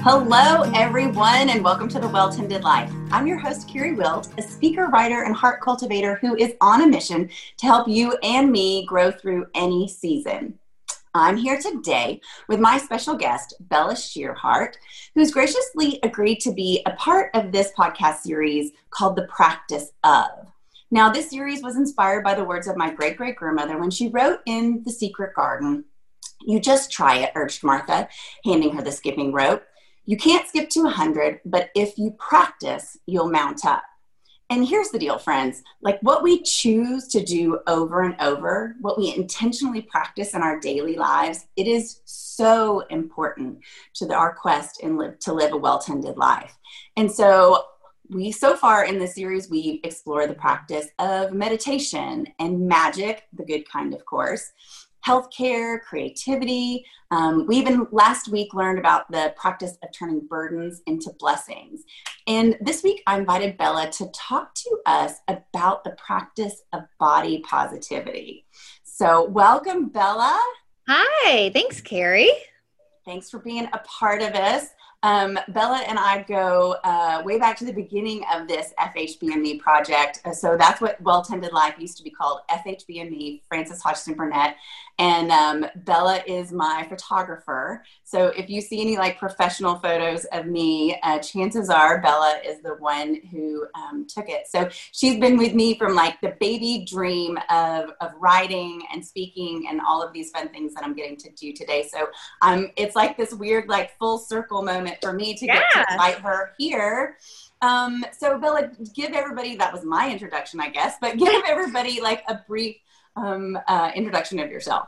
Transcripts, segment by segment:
Hello, everyone, and welcome to The Well-Tended Life. I'm your host, Carrie Wilt, a speaker, writer, and heart cultivator who is on a mission to help you and me grow through any season. I'm here today with my special guest, Bella Shearhart, who's graciously agreed to be a part of this podcast series called The Practice Of. Now, this series was inspired by the words of my great-great-grandmother when she wrote in The Secret Garden, "You just try it," urged Martha, handing her the skipping rope. "You can't skip to 100, but if you practice, you'll mount up." And here's the deal, friends. Like what we choose to do over and over, what we intentionally practice in our daily lives, it is so important to our quest to live a well-tended life. And so far in this series, we explore the practice of meditation and magic, the good kind, of course, healthcare, creativity. We even last week learned about the practice of turning burdens into blessings. And this week I invited Bella to talk to us about the practice of body positivity. So welcome, Bella. Hi, thanks, Carrie. Thanks for being a part of us. Bella and I go way back to the beginning of this FHBME project. So that's what Well-Tended Life used to be called, FHBME, Frances Hodgson Burnett. And Bella is my photographer. So if you see any like professional photos of me, chances are Bella is the one who took it. So she's been with me from like the baby dream of writing and speaking and all of these fun things that I'm getting to do today. So it's like this weird like full circle moment for me to get to invite her here. So Bella, give everybody, that was my introduction, I guess, but give everybody like a brief introduction of yourself.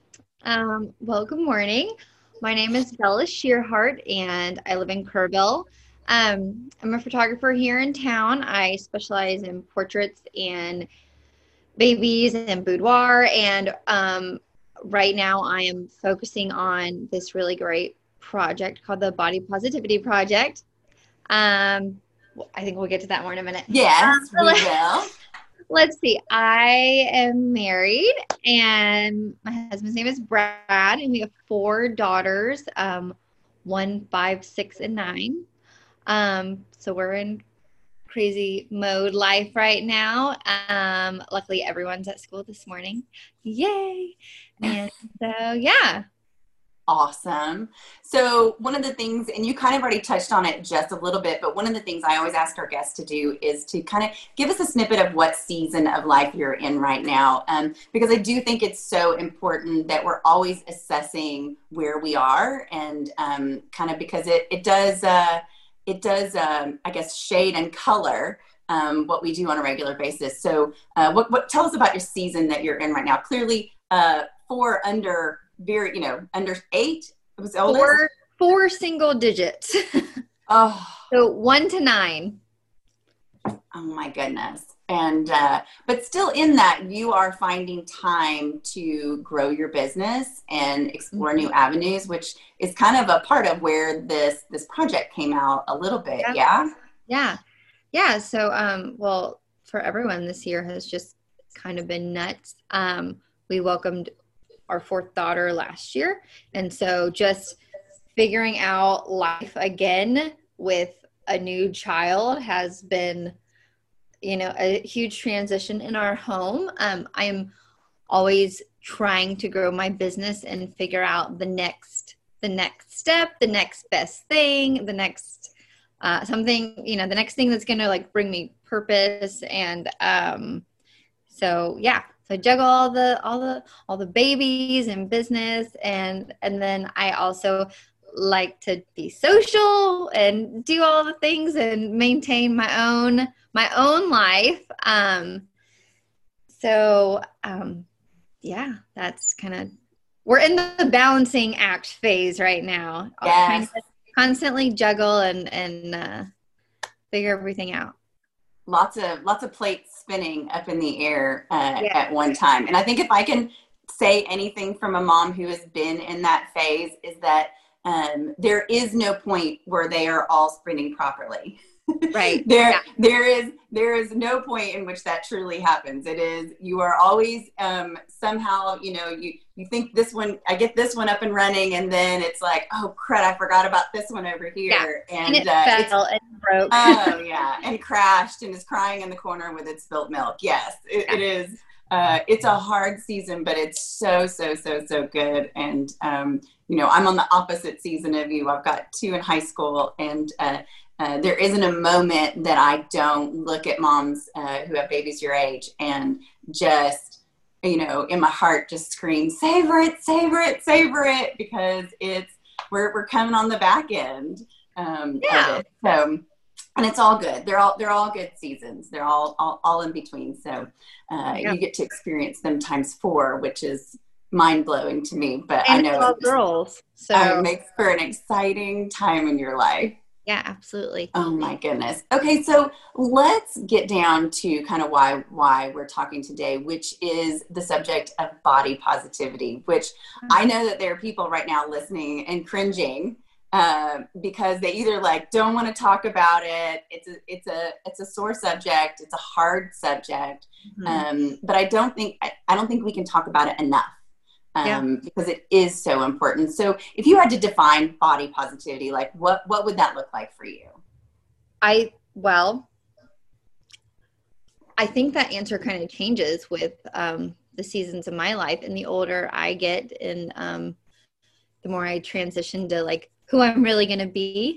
Well, good morning. My name is Bella Shearhart and I live in Kerrville. I'm a photographer here in town. I specialize in portraits and babies and boudoir. And right now I am focusing on this really great project called the Body Positivity Project. I think we'll get to that more in a minute. Yes, we will. Let's see. I am married and my husband's name is Brad and we have 4 daughters, 1, 5, 6, and 9. So we're in crazy mode life right now. Luckily everyone's at school this morning. Yay. And so, yeah. Awesome. So one of the things, and you kind of already touched on it just a little bit, but one of the things I always ask our guests to do is to kind of give us a snippet of what season of life you're in right now. Because I do think it's so important that we're always assessing where we are and kind of because it does, I guess, shade and color what we do on a regular basis. So tell us about your season that you're in right now. Clearly 4 under under 8. It was oldest. 4 single digits. Oh, so 1 to 9. Oh my goodness. And, but still in that you are finding time to grow your business and explore new avenues, which is kind of a part of where this project came out a little bit. Yeah. So, well, for everyone, this year has just kind of been nuts. We welcomed our 4th daughter last year. And so just figuring out life again with a new child has been, a huge transition in our home. I am always trying to grow my business and figure out the next step, the next best thing, the next something, the next thing that's going to like bring me purpose. And so, yeah. So I juggle all the babies and business and then I also like to be social and do all the things and maintain my own life. Yeah, that's kind of, we're in the balancing act phase right now. Yes. Trying to constantly juggle and figure everything out. Lots of plates spinning up in the air at one time. And I think if I can say anything from a mom who has been in that phase is that there is no point where they are all spinning properly. Right. There is no point in which that truly happens. It is, you are always somehow, you think this one, I get this one up and running, and then it's like, oh crud, I forgot about this one over here. Yeah. And it fell and broke. Oh yeah, and crashed and is crying in the corner with its spilt milk. Yes, it is. It's a hard season, but it's so good. And I'm on the opposite season of you. I've got 2 in high school, and there isn't a moment that I don't look at moms who have babies your age and just, in my heart just scream, savor it, because we're coming on the back end of it. So, and it's all good. They're all good seasons. They're all in between. So you get to experience them times 4, which is mind blowing to me. But and I know all girls, so it makes for an exciting time in your life. Yeah, absolutely. Oh my goodness. Okay, so let's get down to kind of why we're talking today, which is the subject of body positivity, which I know that there are people right now listening and cringing because they either don't want to talk about it. It's a sore subject. It's a hard subject. But I don't think we can talk about it enough. Because it is so important. So if you had to define body positivity, what would that look like for you? I think that answer kind of changes with the seasons of my life, and the older I get, and the more I transition to who I'm really going to be,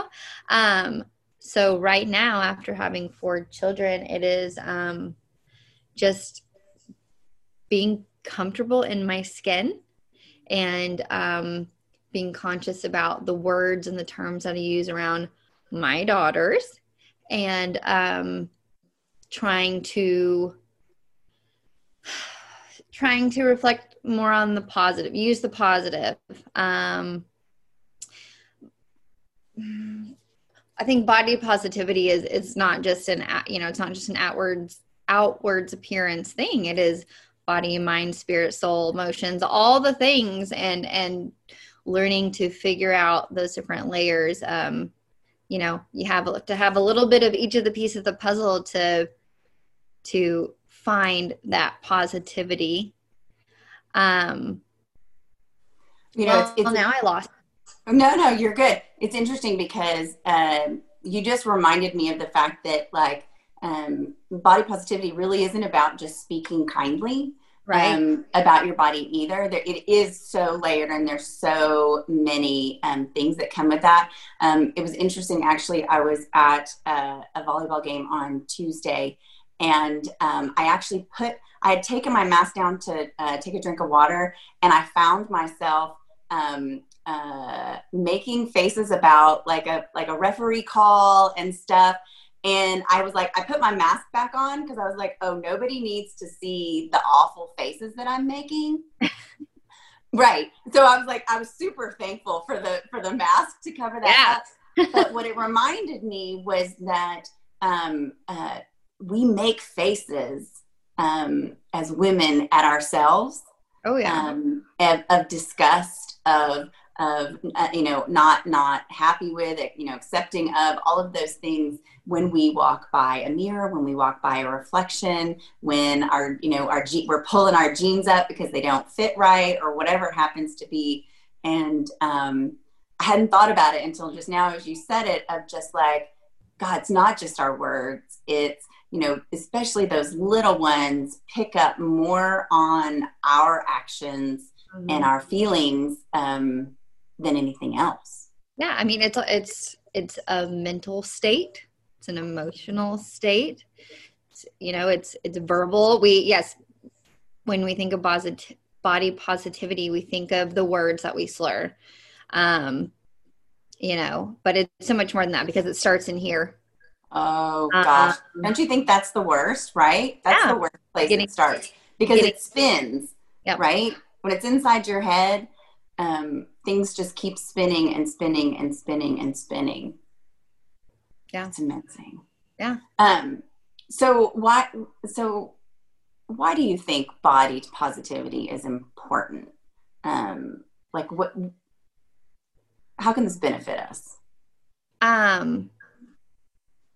so right now, after having 4 children, it is just being comfortable in my skin, and being conscious about the words and the terms that I use around my daughters, and trying to reflect more on the positive, use the positive. I think body positivity is not just it's not just an outwards appearance thing. It is body, mind, spirit, soul, emotions, all the things, and learning to figure out those different layers. You have to have a little bit of each of the pieces of the puzzle to find that positivity. Now I lost. No, you're good. It's interesting because you just reminded me of the fact that body positivity really isn't about just speaking kindly about your body either. It is so layered, and there's so many things that come with that. It was interesting, actually. I was at a volleyball game on Tuesday, and I had taken my mask down to take a drink of water, and I found myself making faces about a referee call and stuff. And I was I put my mask back on because I was oh, nobody needs to see the awful faces that I'm making. Right. So I was super thankful for the mask to cover that up. But what it reminded me was that we make faces as women at ourselves. Oh yeah. Of disgust, of not happy with it, accepting of all of those things when we walk by a mirror, when we walk by a reflection, when we're pulling our jeans up because they don't fit right, or whatever it happens to be. And I hadn't thought about it until just now as you said it, of just God, it's not just our words. It's, especially those little ones pick up more on our actions and our feelings than anything else. Yeah. I mean, it's a mental state. It's an emotional state. It's verbal. When we think of body positivity, we think of the words that we slur, but it's so much more than that, because it starts in here. Oh gosh. Don't you think that's the worst, right? That's the worst place it starts, because it spins, right? When it's inside your head, things just keep spinning and spinning and spinning and spinning. Yeah. It's amazing. Yeah. So why do you think body positivity is important? How can this benefit us?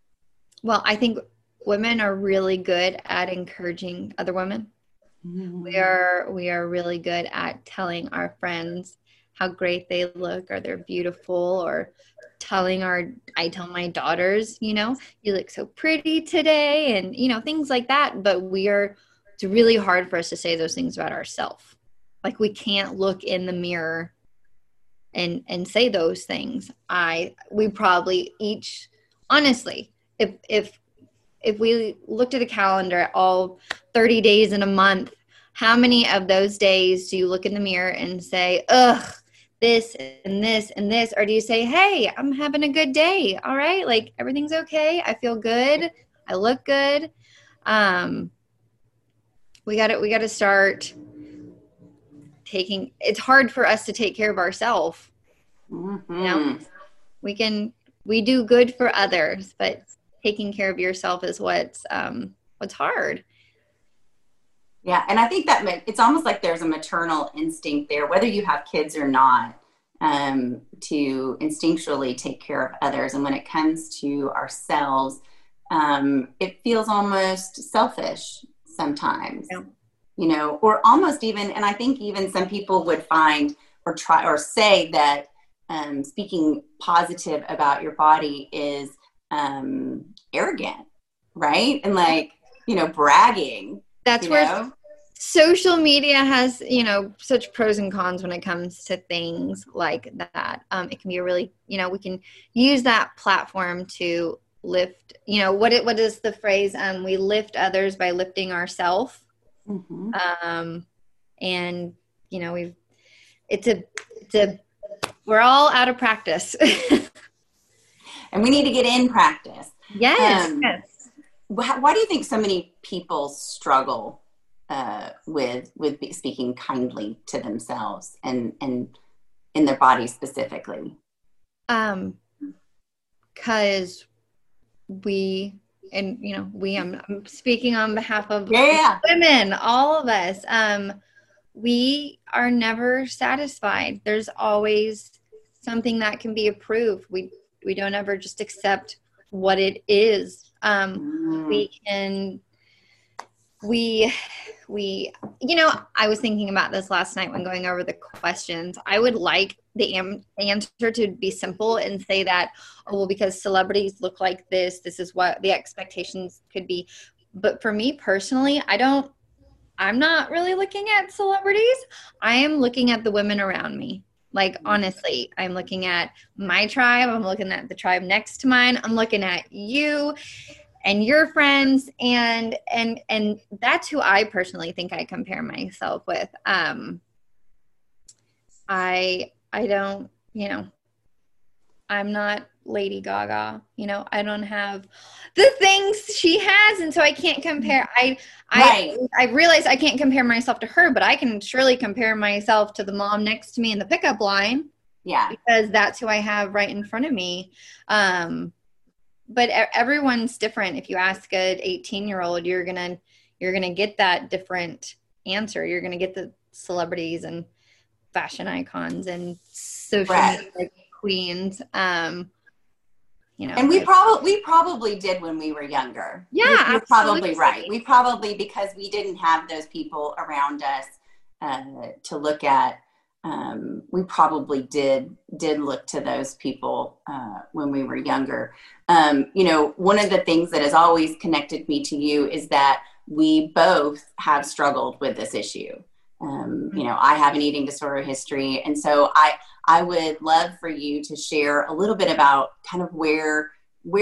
Well, I think women are really good at encouraging other women. We are really good at telling our friends how great they look, or they're beautiful, or I tell my daughters, you look so pretty today, and things like that. But it's really hard for us to say those things about ourselves. Like, we can't look in the mirror and say those things. We probably each, honestly, if we looked at a calendar all 30 days in a month, how many of those days do you look in the mirror and say, ugh, this and this and this? Or do you say, hey, I'm having a good day. All right. Like, everything's okay. I feel good. I look good. We got to start it's hard for us to take care of ourselves. We do good for others, but taking care of yourself is what's hard. Yeah. And I think that it's almost like there's a maternal instinct there, whether you have kids or not, to instinctually take care of others. And when it comes to ourselves, it feels almost selfish sometimes, or almost even, and I think even some people would find or try or say that speaking positive about your body is arrogant, right? And like, bragging. That's where social media has, such pros and cons when it comes to things like that. It can be a really, we can use that platform to lift, what is the phrase? We lift others by lifting ourselves. And we're all out of practice. And we need to get in practice. Yes. Why do you think so many people struggle with speaking kindly to themselves and in their bodies specifically? Because I'm speaking on behalf of women, all of us. We are never satisfied. There's always something that can be improved. We don't ever just accept what it is. I was thinking about this last night when going over the questions. I would like the answer to be simple and say that, because celebrities look like this is what the expectations could be. But for me personally, I'm not really looking at celebrities. I am looking at the women around me. Like, honestly, I'm looking at my tribe. I'm looking at the tribe next to mine. I'm looking at you and your friends. And that's who I personally think I compare myself with. I don't, I'm not Lady Gaga, I don't have the things she has. And so I can't compare. I realize I can't compare myself to her, but I can surely compare myself to the mom next to me in the pickup line. Yeah. Because that's who I have right in front of me. But everyone's different. If you ask an 18-year-old, you're going to get that different answer. You're going to get the celebrities and fashion icons and social media queens. And we probably did when we were younger. Yeah, you're probably right. We probably, because we didn't have those people around us to look at. We probably did look to those people when we were younger. One of the things that has always connected me to you is that we both have struggled with this issue. I have an eating disorder history. And so I would love for you to share a little bit about kind of where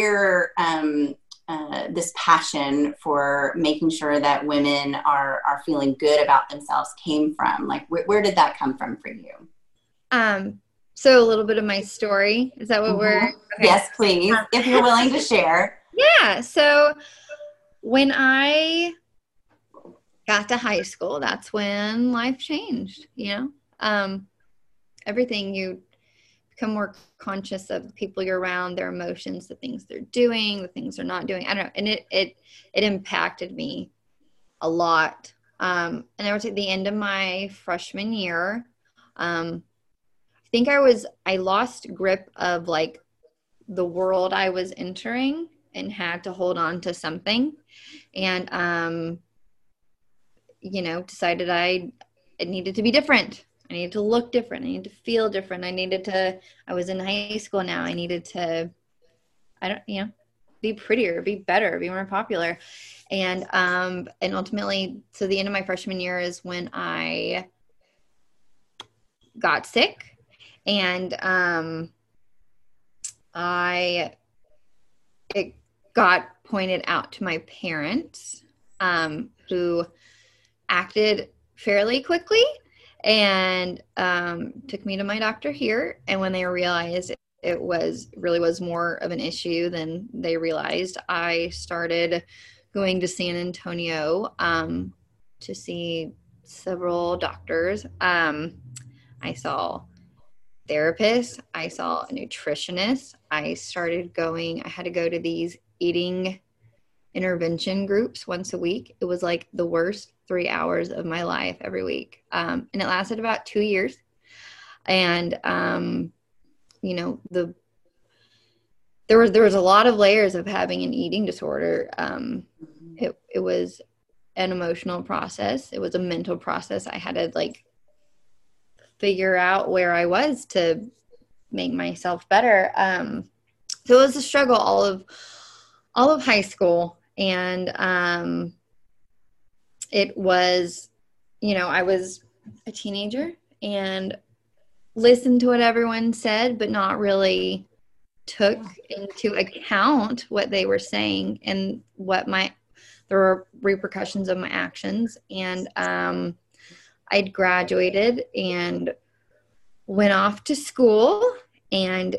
this passion for making sure that women are feeling good about themselves came from. Like, where did that come from for you? So a little bit of my story. Is that what we're? Okay. Yes, please, if you're willing to share. Yeah. So when I got to high school, that's when life changed, everything. You become more conscious of the people you're around, their emotions, the things they're doing, the things they're not doing. I don't know. And it impacted me a lot. And I was at the end of my freshman year. I think I lost grip of like the world I was entering. and had to hold on to something, and decided I needed to be different. I needed to look different. I needed to feel different. I was in high school now. I needed to, be prettier, be better, be more popular. And ultimately, so the end of my freshman year is when I got sick, and it got pointed out to my parents, who acted fairly quickly and took me to my doctor here. And when they realized it really was more of an issue than they realized, I started going to San Antonio to see several doctors. I saw therapists. I saw a nutritionist. I had to go to these eating intervention groups once a week. It was like the worst 3 hours of my life every week. And it lasted about 2 years. And, there was a lot of layers of having an eating disorder. It was an emotional process. It was a mental process. I had to figure out where I was to make myself better. So it was a struggle all of high school. And it was, I was a teenager and listened to what everyone said, but not really took into account what they were saying and there were repercussions of my actions. And I'd graduated and went off to school, and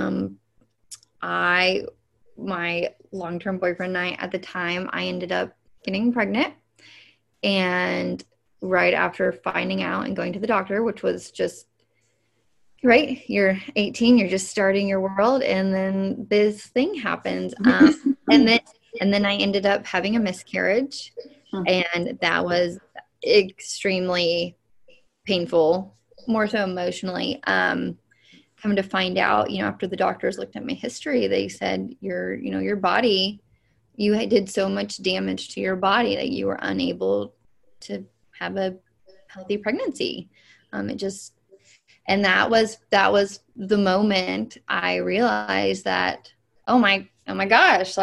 my long-term boyfriend and I at the time, I ended up getting pregnant. And right after finding out and going to the doctor, which was just, right, you're 18, you're just starting your world, and then this thing happens. And then I ended up having a miscarriage, and that was extremely painful, more so emotionally. Come to find out, after the doctors looked at my history, they said, your body, you did so much damage to your body that you were unable to have a healthy pregnancy. And that was the moment I realized that, oh my gosh,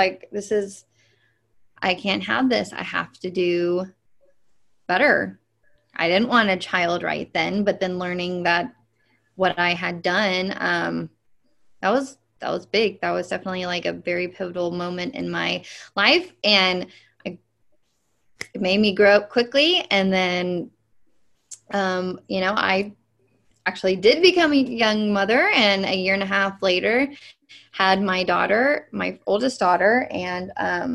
I can't have this. I have to do better. I didn't want a child right then, but then learning that what I had done, that was big. That was definitely a very pivotal moment in my life. And it made me grow up quickly. And then, I actually did become a young mother, and a year and a half later had my daughter, my oldest daughter. And,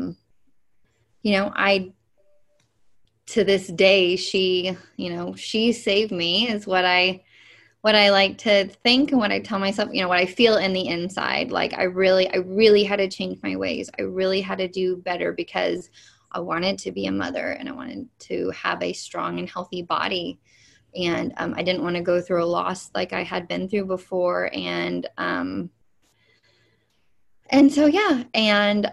to this day, she saved me, is what I like to think, and what I tell myself, what I feel in the inside. I really had to change my ways. I really had to do better because I wanted to be a mother, and I wanted to have a strong and healthy body. And I didn't want to go through a loss like I had been through before. And so, yeah. And,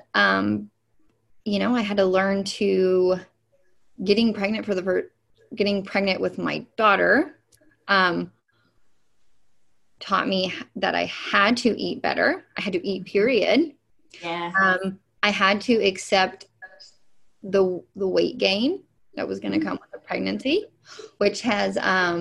I had to learn to getting pregnant with my daughter, taught me that I had to eat better. I had to eat, period. Yeah. I had to accept the weight gain that was going to come with the pregnancy, which has,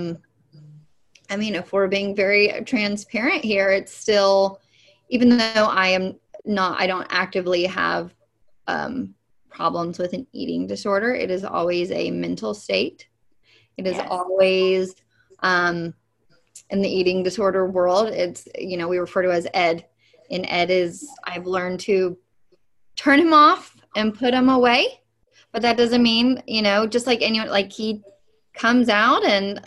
if we're being very transparent here, it's still, even though I don't actively have problems with an eating disorder, it is always a mental state. It is always, in the eating disorder world, it's, we refer to as ED. And ED is, I've learned to turn him off and put him away. But that doesn't mean, just like anyone, he comes out and,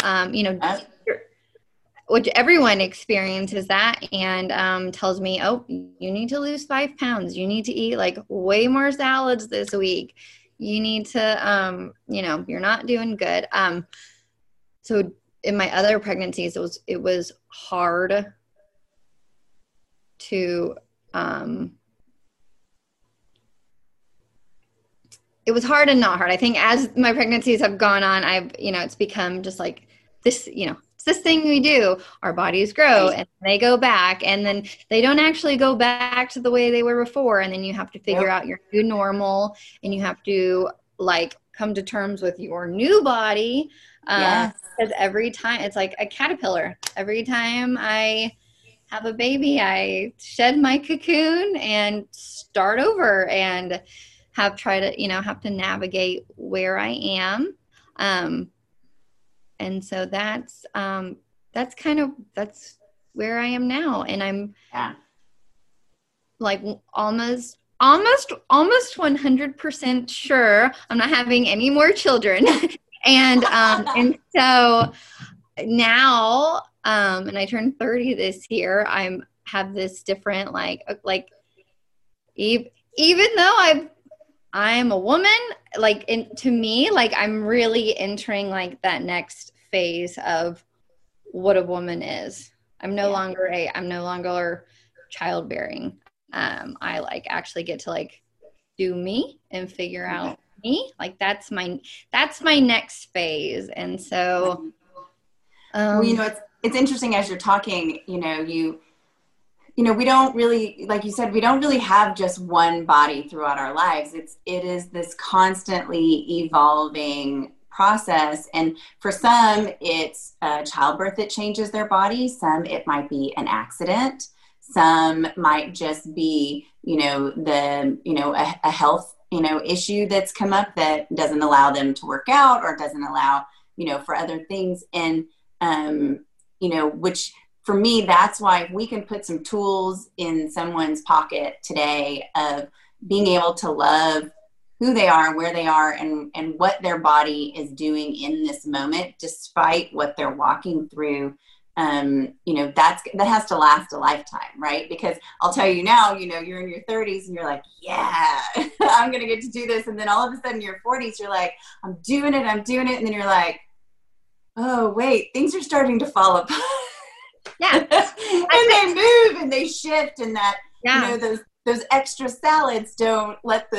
which everyone experiences that, and tells me, oh, you need to lose 5 pounds. You need to eat way more salads this week. You need to, you're not doing good. So in my other pregnancies, it was hard to it was hard and not hard. I think as my pregnancies have gone on, it's become just like this, it's this thing we do. Our bodies grow and they go back, and then they don't actually go back to the way they were before. And then you have to figure out your new normal, and you have to like come to terms with your new body. Because every time it's like a caterpillar. Every time I have a baby, I shed my cocoon and start over and have to navigate where I am. And so that's where I am now. And I'm like almost 100% sure I'm not having any more children. and so now, and I turned 30 this year, have this different, even though I'm a woman, to me, I'm really entering like that next phase of what a woman is. I'm no longer childbearing. I actually get to do me and figure out me. That's my next phase. And so, it's interesting as you're talking, we don't really, like you said, we don't really have just one body throughout our lives. It is this constantly evolving process. And for some, it's childbirth that changes their body. Some, it might be an accident. Some might just be, a health, issue that's come up that doesn't allow them to work out or doesn't allow, for other things. And, which, for me, that's why if we can put some tools in someone's pocket today of being able to love who they are, where they are, and what their body is doing in this moment, despite what they're walking through, that has to last a lifetime, right? Because I'll tell you now, you're in your 30s and you're like, yeah, I'm going to get to do this. And then all of a sudden in your 40s, you're like, I'm doing it. And then you're like, oh, wait, things are starting to fall apart. Yeah. And they move and they shift, and that, those extra salads don't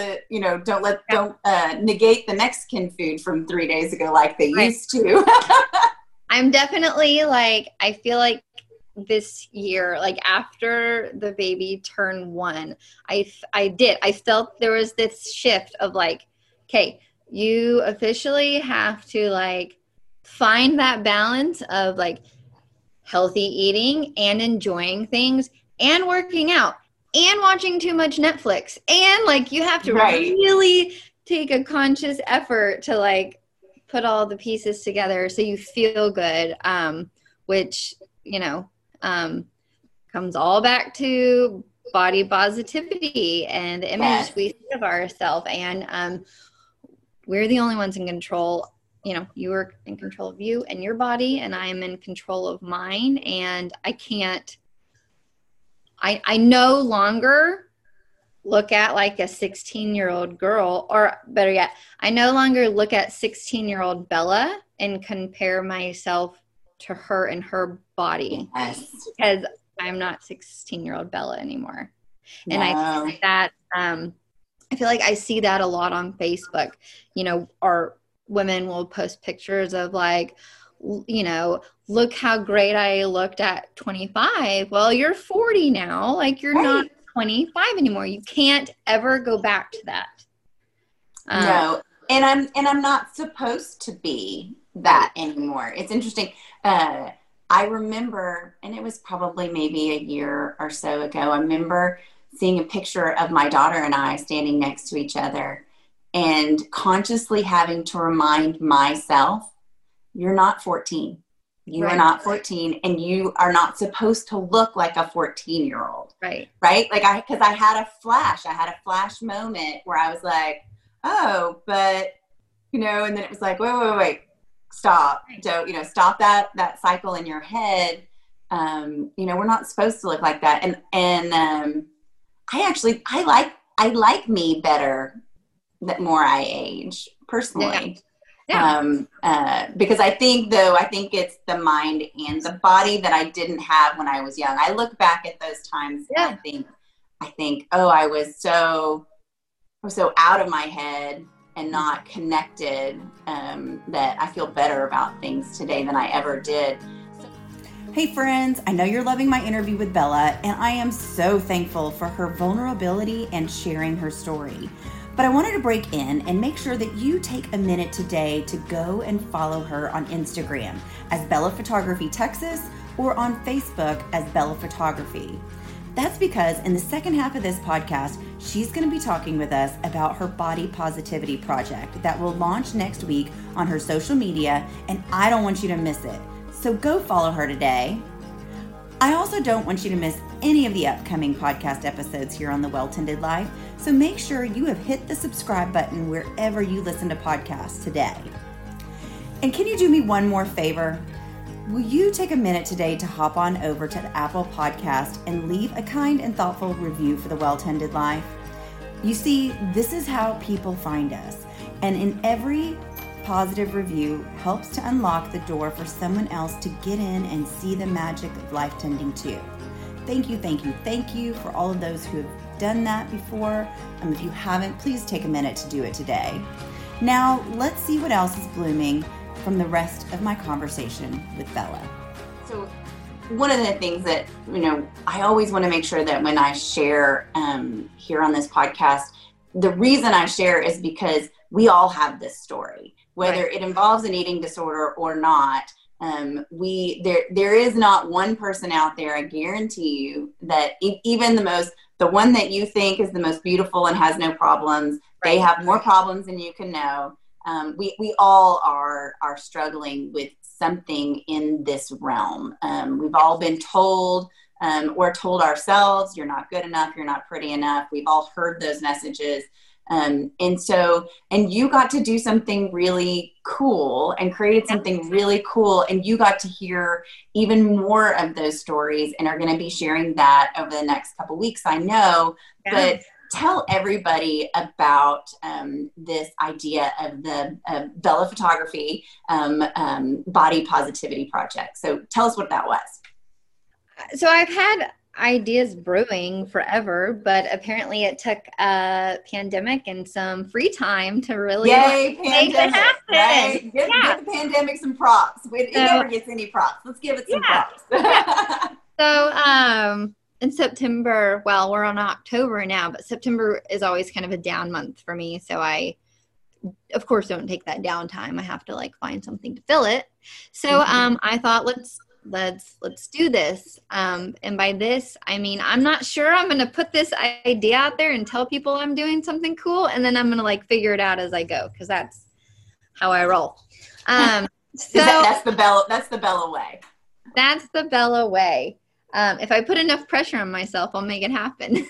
negate the Mexican food from 3 days ago like they used to. I'm definitely I feel like this year, after the baby turned 1, I felt there was this shift of okay, you officially have to find that balance of healthy eating and enjoying things and working out and watching too much Netflix. And you have to really take a conscious effort to put all the pieces together so you feel good, which, comes all back to body positivity and the image we see of ourselves. And we're the only ones in control. You are in control of you and your body, and I am in control of mine. And I no longer look at a 16-year-old girl, or better yet, I no longer look at 16-year-old Bella and compare myself to her and her body, because I'm not 16-year-old Bella anymore. No. And I think that, I feel like I see that a lot on Facebook, our women will post pictures of look how great I looked at 25. Well, you're 40 now. You're not 25 anymore. You can't ever go back to that. No. And I'm not supposed to be that anymore. It's interesting. I remember, and it was probably maybe a year or so ago, I remember seeing a picture of my daughter and I standing next to each other and consciously having to remind myself, you're not 14. You are not 14, and you are not supposed to look like a 14-year-old. Right. Right? Because I had a flash moment where I was like, oh, but, and then it was like, wait, stop. Don't, stop that cycle in your head. We're not supposed to look like that. And I like me better the more I age, personally. Yeah. Because I think it's the mind and the body that I didn't have when I was young. I look back at those times and I think, oh, I was so out of my head and not connected, that I feel better about things today than I ever did. Hey friends, I know you're loving my interview with Bella, and I am so thankful for her vulnerability and sharing her story. But I wanted to break in and make sure that you take a minute today to go and follow her on Instagram as Bella Photography Texas or on Facebook as Bella Photography. That's because in the second half of this podcast, she's going to be talking with us about her body positivity project that will launch next week on her social media, and I don't want you to miss it. So go follow her today. I also don't want you to miss any of the upcoming podcast episodes here on The Well-Tended Life, so make sure you have hit the subscribe button wherever you listen to podcasts today. And can you do me one more favor? Will you take a minute today to hop on over to the Apple Podcast and leave a kind and thoughtful review for The Well-Tended Life? You see, this is how people find us, and in every positive review helps to unlock the door for someone else to get in and see the magic of life tending too. Thank you for all of those who have done that before. If you haven't, please take a minute to do it today. Now, let's see what else is blooming from the rest of my conversation with Bella. So one of the things that, I always want to make sure that when I share here on this podcast, the reason I share is because we all have this story, whether it involves an eating disorder or not. There is not one person out there, I guarantee you, that even the one that you think is the most beautiful and has no problems, they have more problems than you can know. We all are struggling with something in this realm. We've all been told or told ourselves, you're not good enough, you're not pretty enough. We've all heard those messages. And you got to do something really cool and created something really cool. And you got to hear even more of those stories and are going to be sharing that over the next couple weeks, I know. Yeah. But tell everybody about this idea of the Bella Photography Body Positivity Project. So tell us what that was. So I've had ideas brewing forever, but apparently it took a pandemic and some free time to really make it happen. Right? Give the pandemic some props. It never gets any props. Let's give it some props. So in September, well, we're on October now, but September is always kind of a down month for me. So I, of course, don't take that downtime. I have to find something to fill it. So I thought, let's do this. And by this, I mean, I'm not sure I'm going to put this idea out there and tell people I'm doing something cool. And then I'm going to figure it out as I go. Cause that's how I roll. That's the Bella way. That's the Bella way. If I put enough pressure on myself, I'll make it happen.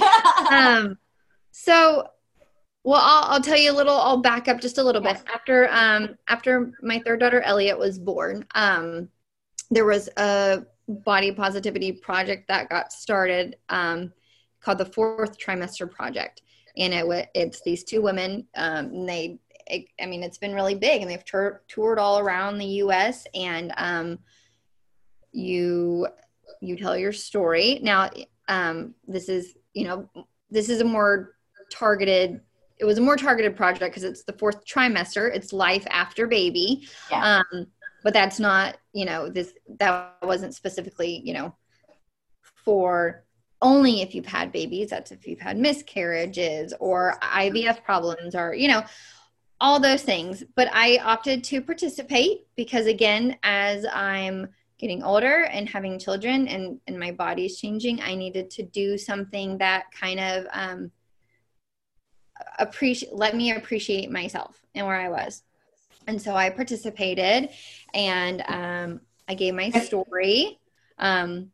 I'll tell you I'll back up just a little bit. After my third daughter, Elliot, was born, there was a body positivity project that got started called the Fourth Trimester Project. And it's these two women, it's been really big, and they've toured all around the U.S. and you tell your story. Now, this is a more targeted, it was a more targeted project because it's the fourth trimester. It's life after baby. Yeah. But that's not, that wasn't specifically, for only if you've had babies. That's if you've had miscarriages or IVF problems or, all those things. But I opted to participate because, again, as I'm getting older and having children and my body's changing, I needed to do something that kind of let me appreciate myself and where I was. And so I participated and I gave my story. And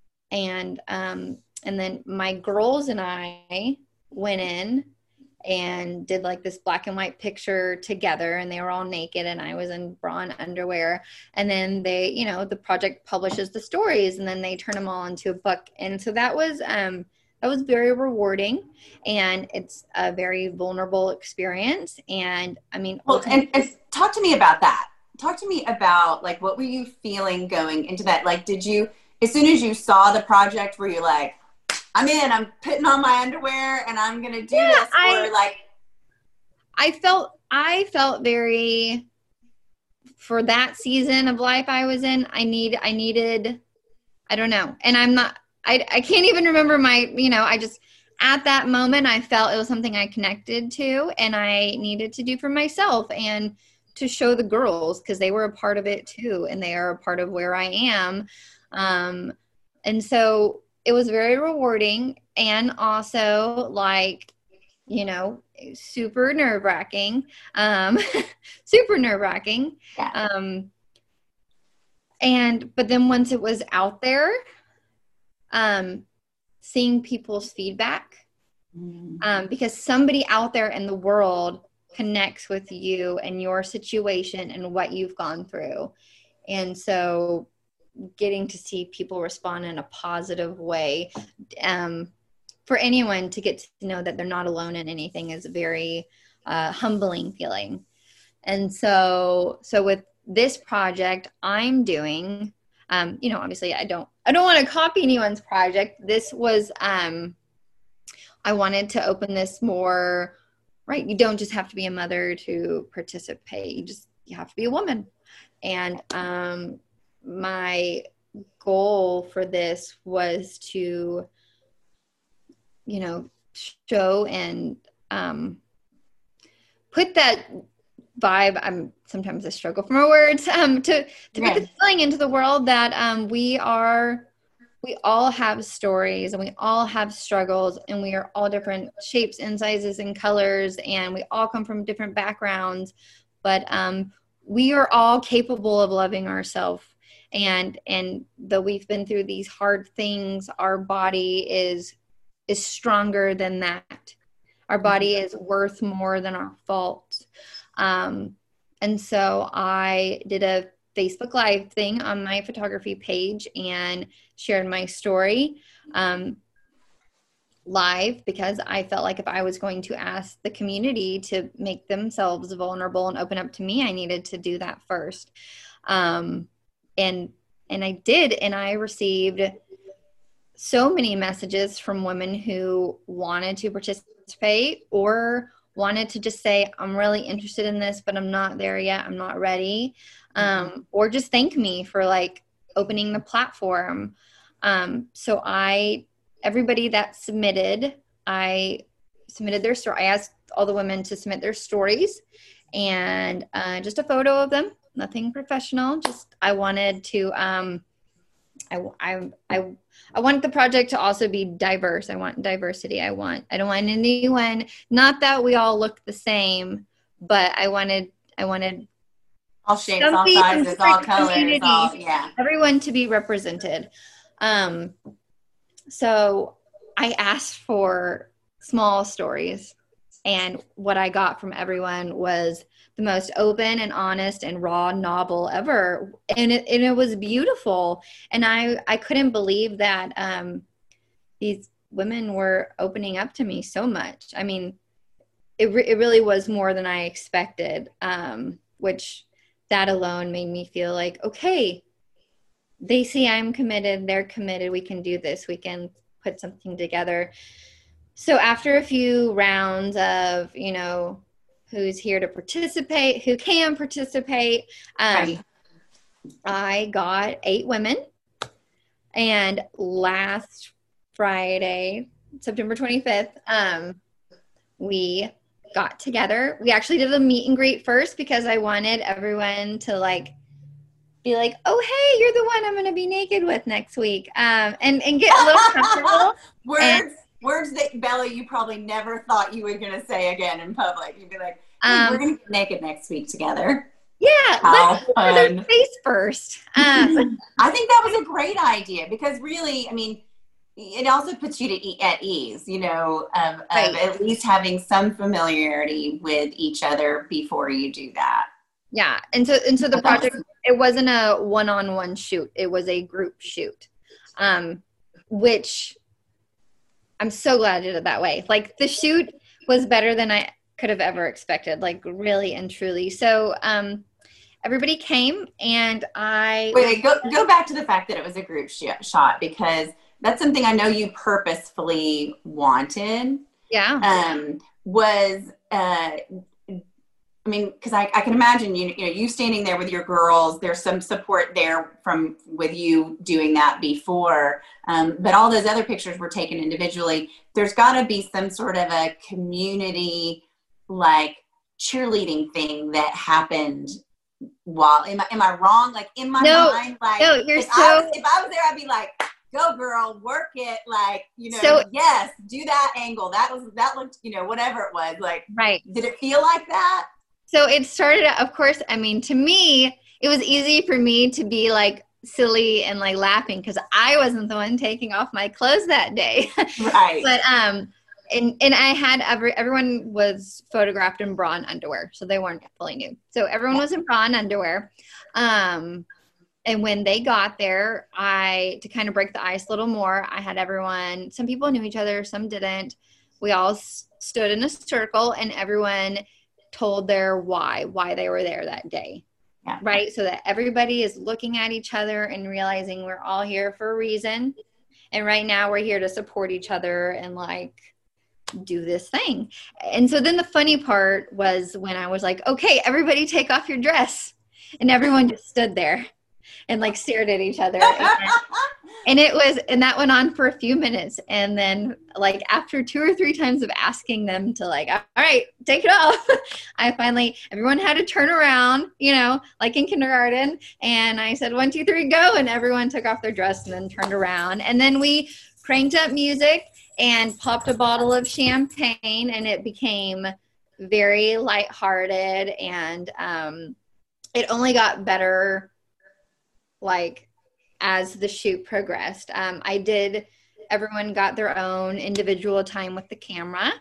then my girls and I went in and did this black and white picture together, and they were all naked and I was in bra and underwear. And then they, the project publishes the stories and then they turn them all into a book. And so that was very rewarding, and it's a very vulnerable experience. And and talk to me about that. Talk to me about what were you feeling going into that? Did you, as soon as you saw the project, were you like, I'm in, I'm putting on my underwear and I'm going to do this? Or I felt very, for that season of life I was in, I needed, I don't know. And I can't even remember I just, at that moment, I felt it was something I connected to and I needed to do for myself and to show the girls, because they were a part of it too. And they are a part of where I am. And so it was very rewarding, and also super nerve-wracking, super nerve-wracking. Yeah. But then once it was out there, seeing people's feedback, because somebody out there in the world connects with you and your situation and what you've gone through. And so getting to see people respond in a positive way, for anyone to get to know that they're not alone in anything, is a very humbling feeling. And so with this project I'm doing, obviously I don't want to copy anyone's project. This was, I wanted to open this more, right? You don't just have to be a mother to participate. You have to be a woman. And my goal for this was to, show and put that vibe. Sometimes I struggle for my words, to put the feeling into the world that we all have stories and we all have struggles, and we are all different shapes and sizes and colors, and we all come from different backgrounds, but we are all capable of loving ourselves. And though we've been through these hard things, our body is stronger than that. Our body is worth more than our faults. And so I did a Facebook Live thing on my photography page and shared my story live, because I felt like if I was going to ask the community to make themselves vulnerable and open up to me, I needed to do that first. And I did, and I received so many messages from women who wanted to participate or wanted to just say, I'm really interested in this, but I'm not there yet. I'm not ready. Or just thank me for opening the platform. So everybody that submitted, I submitted their story. I asked all the women to submit their stories, and just a photo of them, nothing professional. Just, I wanted to, I want the project to also be diverse. I want diversity. I don't want anyone, not that we all look the same, but I wanted all shapes, all sizes, all colors, everyone to be represented. So I asked for small stories, and what I got from everyone was the most open and honest and raw novel ever. And it was beautiful. And I couldn't believe that these women were opening up to me so much. I mean, it really was more than I expected, which that alone made me feel like, okay, they see I'm committed, they're committed, we can do this, we can put something together. So after a few rounds of, who's here to participate, who can participate, I got 8 women. And last Friday, September 25th, we got together. We actually did a meet and greet first, because I wanted everyone to be like, oh, hey, you're the one I'm going to be naked with next week. And get a little comfortable. Words that, Bella, you probably never thought you were going to say again in public. You'd be like, hey, we're going to get naked next week together. Yeah, let's put their face first. I think that was a great idea, because really, I mean, it also puts you at ease, of at least having some familiarity with each other before you do that. Yeah, and so the project, it wasn't a one-on-one shoot. It was a group shoot, which I'm so glad I did it that way. The shoot was better than I could have ever expected, really and truly. So everybody came, and go back to the fact that it was a group shot, because that's something I know you purposefully wanted. Yeah. I mean, because I can imagine you standing there with your girls. There's some support there with you doing that before, but all those other pictures were taken individually. There's got to be some sort of a community like cheerleading thing that happened. While am I wrong? Like in my mind, like no, if I was there, I'd be like, go girl, work it, like, yes, do that angle. That looked, whatever it was, like, right. Did it feel like that? So it started, of course, I mean, to me, it was easy for me to be like silly and like laughing because I wasn't the one taking off my clothes that day. Right. But, and I had everyone was photographed in bra and underwear, so they weren't fully nude. So everyone was in bra and underwear. And when they got there, to kind of break the ice a little more, I had everyone, some people knew each other, some didn't. We all stood in a circle and everyone told their why they were there that day. Yeah. Right. So that everybody is looking at each other and realizing we're all here for a reason. And right now we're here to support each other and like do this thing. And so then the funny part was when I was like, okay, everybody take off your dress. And everyone just stood there and like stared at each other. And that went on for a few minutes. And then like after 2 or 3 times of asking them to like, all right, take it off. Everyone had to turn around, like in kindergarten. And I said, 1, 2, 3, go. And everyone took off their dress and then turned around. And then we cranked up music and popped a bottle of champagne and it became very lighthearted. And it only got better like as the shoot progressed. Everyone got their own individual time with the camera,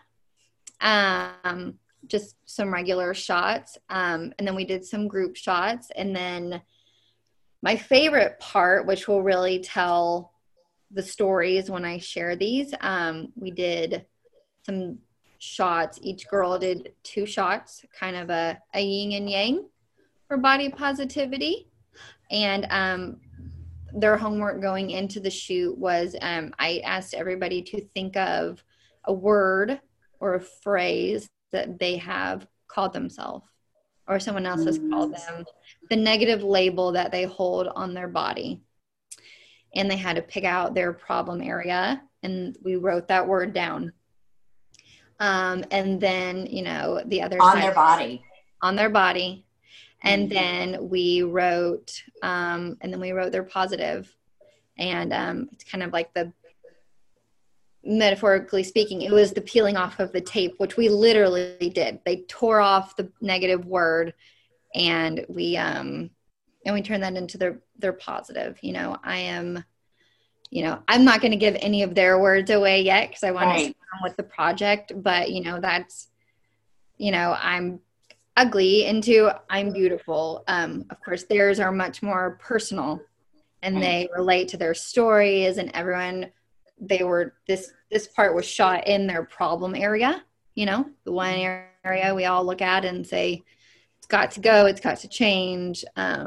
just some regular shots. And then we did some group shots. And then my favorite part, which will really tell the stories when I share these, we did some shots. Each girl did 2 shots, kind of a yin and yang for body positivity. And their homework going into the shoot was I asked everybody to think of a word or a phrase that they have called themselves or someone else has called them, the negative label that they hold on their body. And they had to pick out their problem area, and we wrote that word down. And then, the other on side. On their body. And then we wrote, their positive. And it's kind of like metaphorically speaking, it was the peeling off of the tape, which we literally did. They tore off the negative word, and we turned that into their positive. I'm not going to give any of their words away yet because I want to sit down with the project, but that's, I'm ugly into I'm beautiful. Of course, theirs are much more personal and they relate to their stories, and everyone, this part was shot in their problem area, the one area we all look at and say, it's got to go, it's got to change.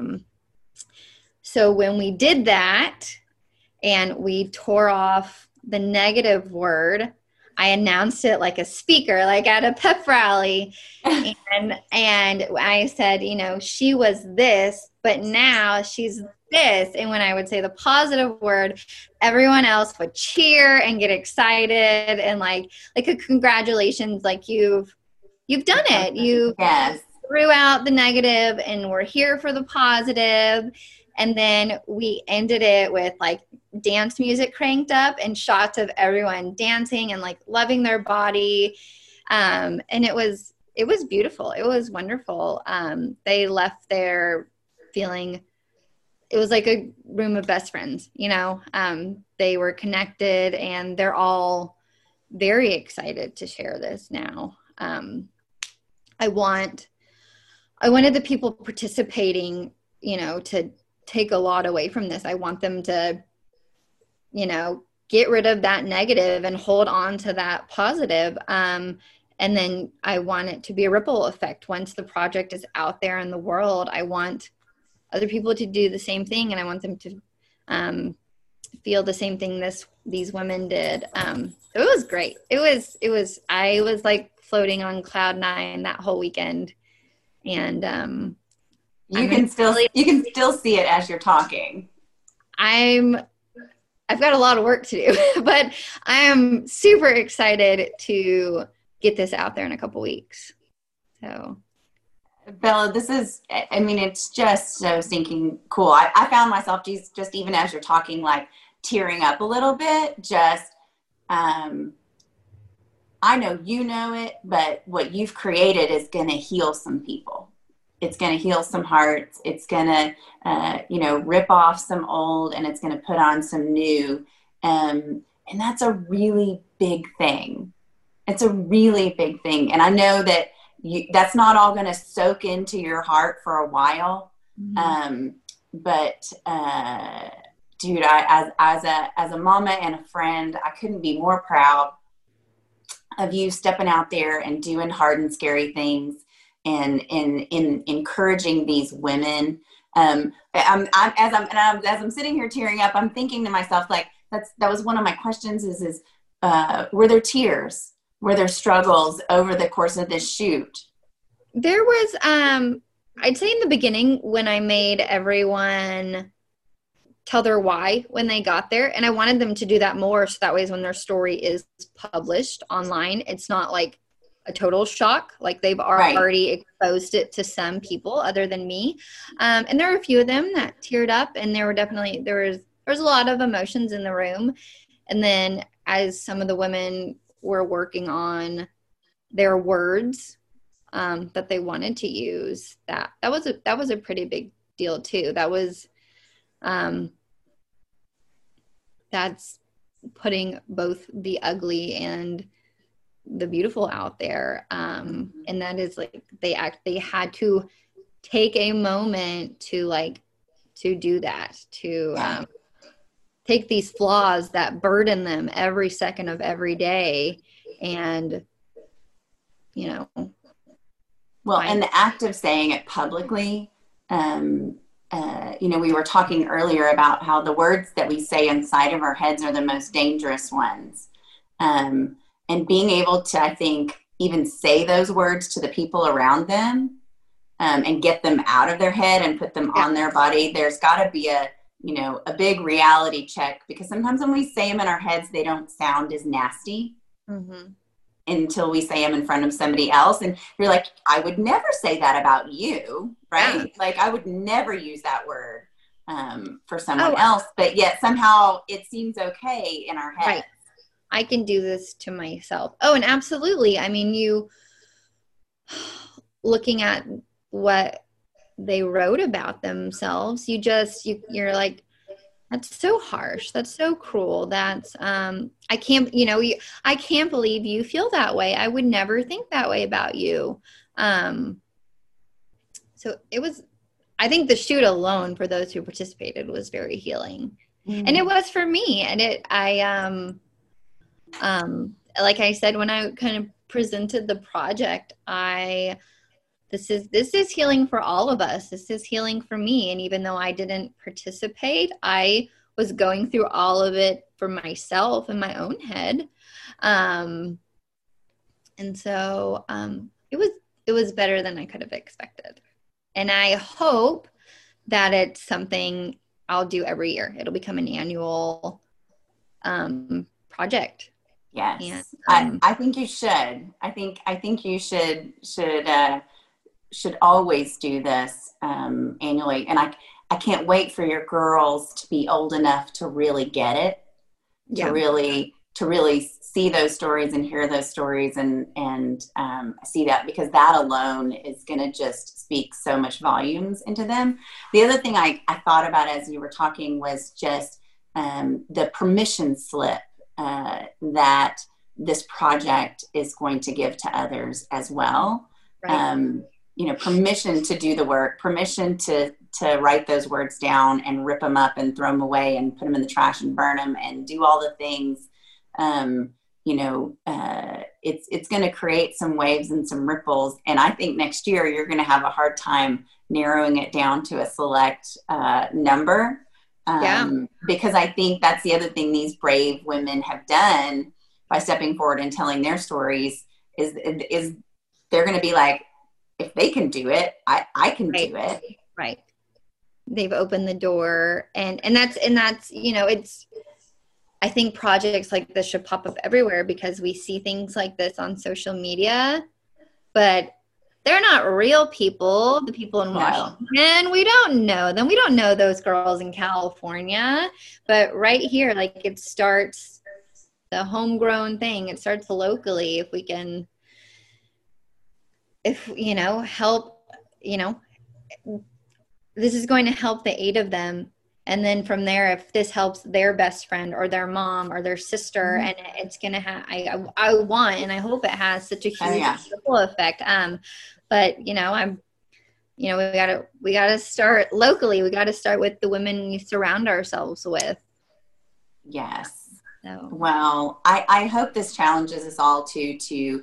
So when we did that and we tore off the negative word, I announced it like a speaker, like at a pep rally. And I said, she was this, but now she's this. And when I would say the positive word, everyone else would cheer and get excited and like a congratulations, like you've done it. You threw out the negative and we're here for the positive. And then we ended it with like dance music cranked up and shots of everyone dancing and like loving their body. And it was beautiful. It was wonderful. They left there feeling, it was like a room of best friends, they were connected and they're all very excited to share this now. I wanted the people participating, to take a lot away from this. I want them to, get rid of that negative and hold on to that positive. And then I want it to be a ripple effect. Once the project is out there in the world, I want other people to do the same thing. And I want them to feel the same thing these women did. It was great. I was like floating on cloud 9 that whole weekend. And you can still see it as you're talking. I've got a lot of work to do, but I am super excited to get this out there in a couple weeks. So, Bella, it's just so stinking cool. I found myself just even as you're talking, like tearing up a little bit. Just, I know you know it, but what you've created is going to heal some people. It's going to heal some hearts. It's going to, rip off some old, and it's going to put on some new. And that's a really big thing. It's a really big thing. And I know that that's not all going to soak into your heart for a while. Mm-hmm. But dude, as a mama and a friend, I couldn't be more proud of you stepping out there and doing hard and scary things. And in encouraging these women, as I'm sitting here tearing up, I'm thinking to myself, like, that was one of my questions is were there tears? Were there struggles over the course of this shoot? There was, I'd say in the beginning when I made everyone tell their why when they got there, and I wanted them to do that more, so that way when their story is published online, it's not like a total shock. Like they've already exposed it to some people other than me. And there were a few of them that teared up, and there was a lot of emotions in the room. And then as some of the women were working on their words that they wanted to use, that was a pretty big deal too. That was, that's putting both the ugly and the beautiful out there. And that is like, they had to take a moment to do that, to take these flaws that burden them every second of every day. And, and the act of saying it publicly, we were talking earlier about how the words that we say inside of our heads are the most dangerous ones. And being able to, I think, even say those words to the people around them and get them out of their head and put them on their body, there's got to be a big reality check, because sometimes when we say them in our heads, they don't sound as nasty until we say them in front of somebody else. And you're like, I would never say that about you, right? Yeah. Like I would never use that word for someone else, but yet somehow it seems okay in our heads. Right. I can do this to myself. Oh, and absolutely. I mean, you looking at what they wrote about themselves, you're like, that's so harsh. That's so cruel. That's, I can't believe you feel that way. I would never think that way about you. So I think the shoot alone for those who participated was very healing. And it was for me. And like I said, when I kind of presented the project, this is healing for all of us. This is healing for me. And even though I didn't participate, I was going through all of it for myself in my own head. And so it was better than I could have expected. And I hope that it's something I'll do every year. It'll become an annual project. Yes. And, I think you should. I think you should always do this annually. And I can't wait for your girls to be old enough to really get it, to really see those stories and hear those stories and see that, because that alone is going to just speak so much volumes into them. The other thing I thought about as you were talking was just the permission slip that this project is going to give to others as well. Right. Permission to do the work, permission to write those words down and rip them up and throw them away and put them in the trash and burn them and do all the things. It's going to create some waves and some ripples. And I think next year you're going to have a hard time narrowing it down to a select number. Because I think that's the other thing these brave women have done by stepping forward and telling their stories is they're going to be like, if they can do it, I can Right. do it. Right. They've opened the door, and that's, it's, I think projects like this should pop up everywhere, because we see things like this on social media, but they're not real people. The people in Washington, we don't know them. We don't know those girls in California, but right here, like, it starts the homegrown thing. It starts locally. If we can, help, this is going to help the 8 of them. And then from there, if this helps their best friend or their mom or their sister, and it's going to have, I want, and I hope it has such a huge ripple effect. But we gotta start locally. We gotta start with the women we surround ourselves with. Yes. So. Well, I hope this challenges us all to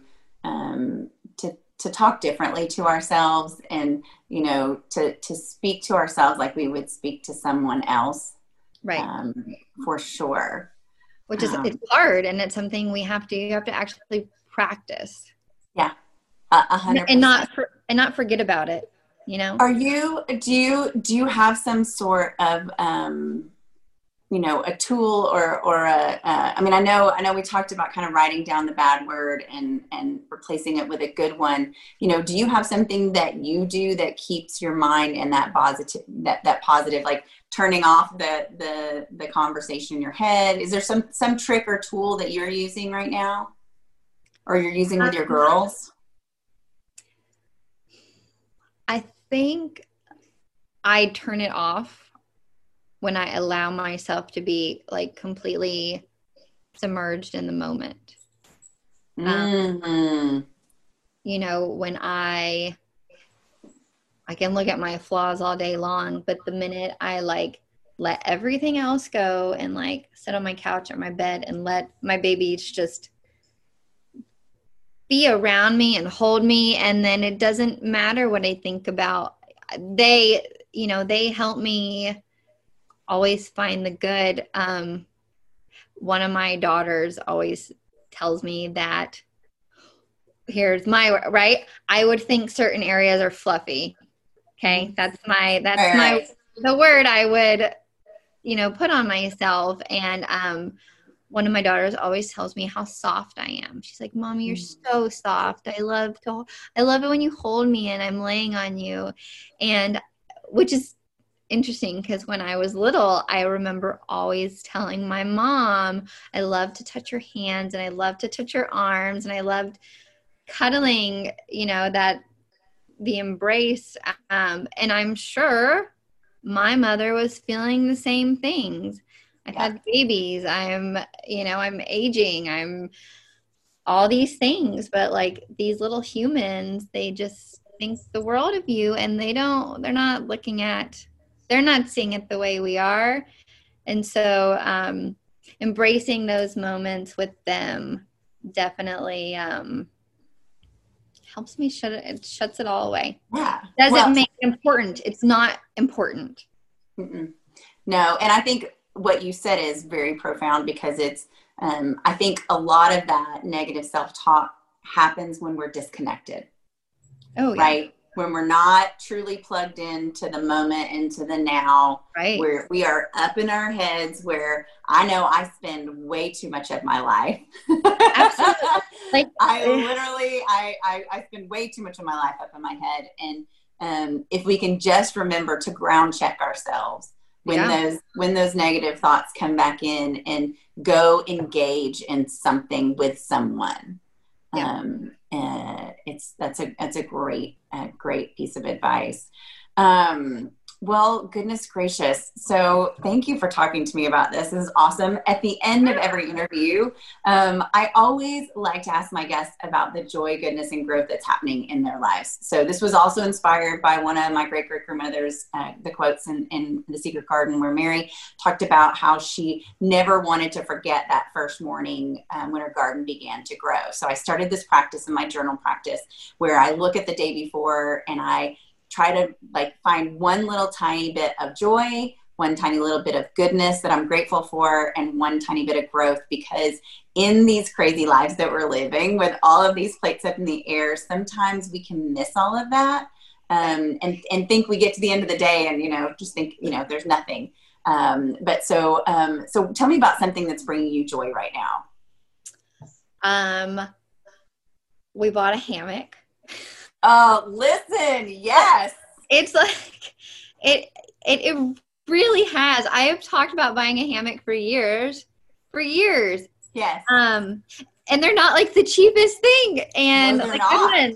talk differently to ourselves, and to speak to ourselves like we would speak to someone else. Right. For sure. Which is, it's hard, and it's something you have to actually practice. Yeah. 100%. And not forget about it. Do you have some sort of a tool or I know we talked about kind of writing down the bad word and replacing it with a good one. Do you have something that you do that keeps your mind in that positive, like turning off the conversation in your head? Is there some trick or tool that you're using right now, or you're using with your girls? I think I turn it off when I allow myself to be like completely submerged in the moment. When I can look at my flaws all day long, but the minute I let everything else go and sit on my couch or my bed and let my babies just be around me and hold me, and then it doesn't matter what I think about. They help me always find the good. One of my daughters always tells me that, here's my right. I would think certain areas are fluffy. Okay. That's the word I would, put on myself. And, one of my daughters always tells me how soft I am. She's like, Mommy, you're so soft. I love it when you hold me and I'm laying on you. And which is interesting, because when I was little, I remember always telling my mom, I love to touch her hands and I love to touch her arms and I loved cuddling, that the embrace. And I'm sure my mother was feeling the same things. I've had babies. I'm aging. I'm all these things, but these little humans, they just think the world of you, and they're not seeing it the way we are. And so, embracing those moments with them definitely, helps me shuts it all away. Yeah. Doesn't make it important. It's not important. No. And I think what you said is very profound, because it's, I think a lot of that negative self-talk happens when we're disconnected. Oh, yeah. Right. When we're not truly plugged into the moment, into the now, right. Where we are up in our heads, where I know I spend way too much of my life. Absolutely. I spend way too much of my life up in my head. And if we can just remember to ground check ourselves when those negative thoughts come back in, and go engage in something with someone. That's a great piece of advice. Well, goodness gracious. So thank you for talking to me about this. This is awesome. At the end of every interview, I always like to ask my guests about the joy, goodness, and growth that's happening in their lives. So this was also inspired by one of my great-great-grandmothers, the quotes in The Secret Garden, where Mary talked about how she never wanted to forget that first morning when her garden began to grow. So I started this practice in my journal practice, where I look at the day before and I try to find one little tiny bit of joy, one tiny little bit of goodness that I'm grateful for, and one tiny bit of growth, because in these crazy lives that we're living with all of these plates up in the air, sometimes we can miss all of that, and think we get to the end of the day and, just think, there's nothing. So tell me about something that's bringing you joy right now. We bought a hammock. Oh, listen. Yes. It's like, it really has. I have talked about buying a hammock for years. Yes. And they're not like the cheapest thing. And no, they're not.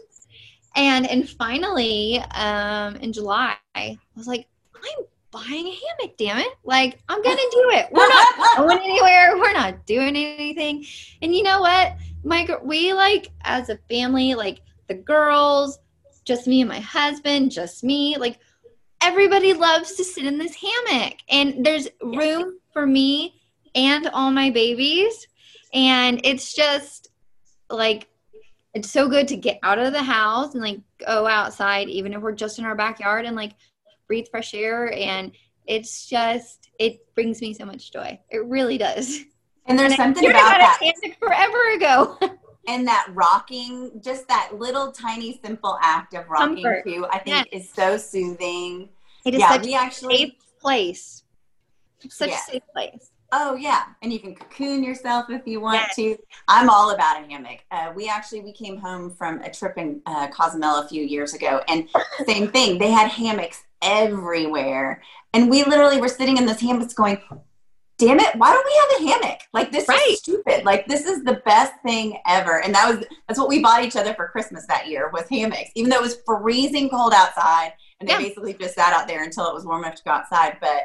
And finally, in July, I was like, I'm buying a hammock, damn it. Like, I'm going to do it. We're not going anywhere. We're not doing anything. And you know what? We like, as a family, like the girls, just me and my husband, just me, like everybody loves to sit in this hammock, and there's room for me and all my babies. And it's just like, it's so good to get out of the house and like go outside, even if we're just in our backyard, and like breathe fresh air. And it's just, it brings me so much joy. It really does. And there's something about that forever ago. And that rocking, just that little tiny simple act of rocking Comfort. too, I think is so soothing. It is such a safe place. Such a safe place. Oh yeah, and you can cocoon yourself if you want to. I'm all about a hammock. We came home from a trip in Cozumel a few years ago, and same thing. They had hammocks everywhere, and we literally were sitting in this hammocks going, damn it, why don't we have a hammock? Like, this is stupid. Like, this is the best thing ever. And that's what we bought each other for Christmas that year, was hammocks, even though it was freezing cold outside, and they basically just sat out there until it was warm enough to go outside. But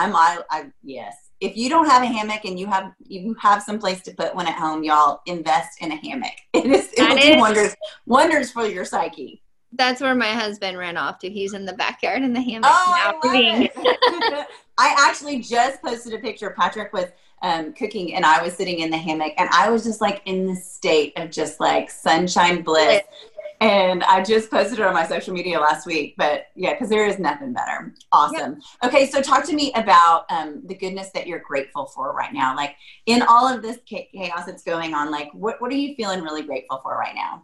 yes. If you don't have a hammock and you have some place to put one at home, y'all invest in a hammock. It'll do wonders for your psyche. That's where my husband ran off to. He's in the backyard in the hammock. Oh, I love it. I actually just posted a picture. Patrick was cooking, and I was sitting in the hammock, and I was just like in this state of just like sunshine bliss. And I just posted it on my social media last week. But yeah, because there is nothing better. Awesome. Yeah. Okay, so talk to me about the goodness that you're grateful for right now. Like, in all of this chaos that's going on, like what are you feeling really grateful for right now?